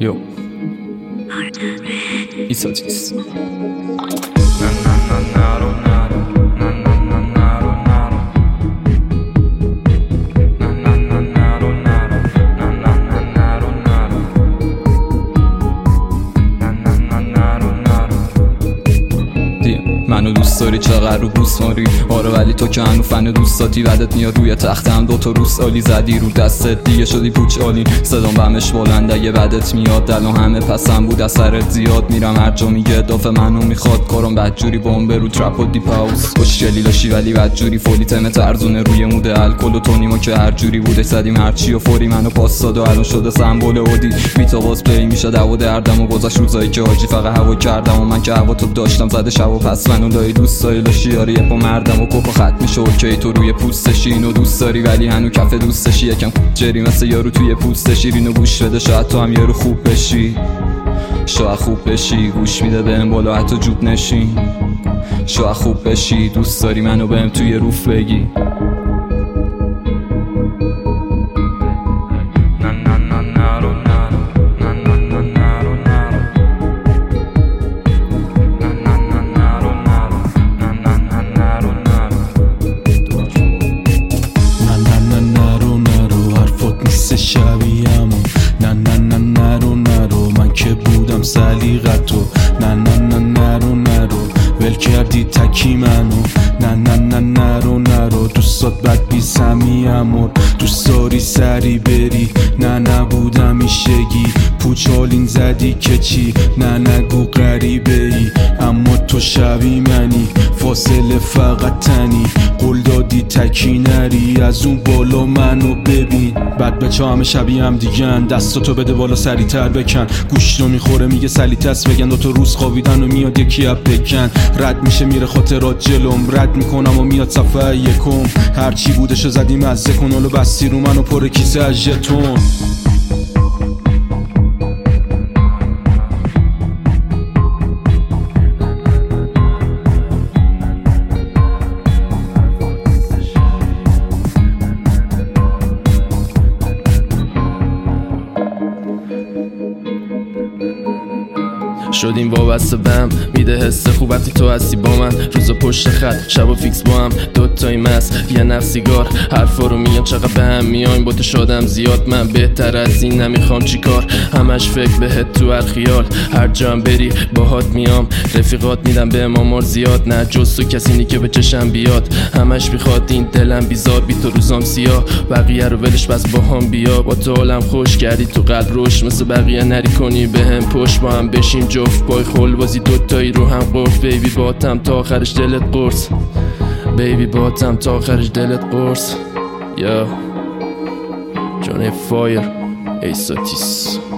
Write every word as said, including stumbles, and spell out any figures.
یو ایساتیس منو دوست داری چقدر رو بوس ماری آره ولی تو که هنو فن دوستاتی بعدت میاد روی تختم دوتا روس آلی زدی رو دستت دیگه شدی پوچ آلین صدام بمش بلند اگه بعدت میاد دلو همه پسم بود اثرت زیاد میرم هر جا میگه دافه منو میخواد کارم بدجوری بمبه رو ترپ و دیپ هاوس خوشگلی داشتی ولی بدجوری فولی تمت ارزونه روی مود الکل و تونیما که هر جوری بوده زدیم هرچی و فوری منو پاس داد و الان شده سمبل اودی میتا باز پلی میشه دو دردم و گذاشت روزایی که حاجی فقط هوا کردم و من که هوا تو داشتم زده شب و پس منو دایی دوست داری لاشی آره یه پا مردم و کوکو خط میشه اوکی تو روی پوستشی اینو دوست داری ولی هنو کف دوستشی یکم جری مثل یارو توی پوستشی اینو گوش بده شاید تو هم یارو خوب بشی شاید خوب بشی گوش میده بهم بالا حتی جوب نشین شاید خوب بشی دوست داری منو بهم توی روف بگی شبیه‌مو نه نه نه نرو نرو من که بودم سلیقتو نه نه نه نرو نرو ول کردی تکی منو نه نه نه نرو نرو دوستات بد بی سمیمو دوست داری سری بری نه نبودم ایشگی پوچالین زدی که چی نه نگو غریبه ای اما تو شبیه منی فاصله فقط تنی قول دادی تکی نری از اون بالا منو ببین بعد بچه همه شبیه هم دیگن دستاتو بده بالا سریع تر بکن گوش رو میخوره میگه سلیتس بگن دوتا روز خوابیدن و میاد یکی اب بکن رد میشه میره خاطرات جلوم رد میکنم و میاد صفحه یکم هرچی بودشو زدی مزه کن حالا بستی رو منو پر کیسه از ژتون شدیم وابسته بهم میده حس خوب وقتی تو هستی با من روزا پشت خط شبا فیکس با هم دوتایی مست یه نفسیگار حرفا رو میگم چقدر به هم میایم با تو شادم زیاد من بهتر از این نمیخوام چیکار همش فکر بهت تو هر خیال هر جا هم بری باهات میام رفیقات میدم به امامار زیاد نه جز تو کسی نی که به چشم بیاد همش میخواد این دلم بیزار بی تو روزام سیاه بقیه رو ولش بس با هم بیا با تو حالم خوش کردی تو قلب روش مثل بقیه نری کنی به هم پشت با هم بشیم جفت پای خول بازی دوتایی رو هم قرص بیبی باتم تا آخرش دلت قرص بیبی باتم تا آخرش دلت قرص یا جانه فایر ایساتیس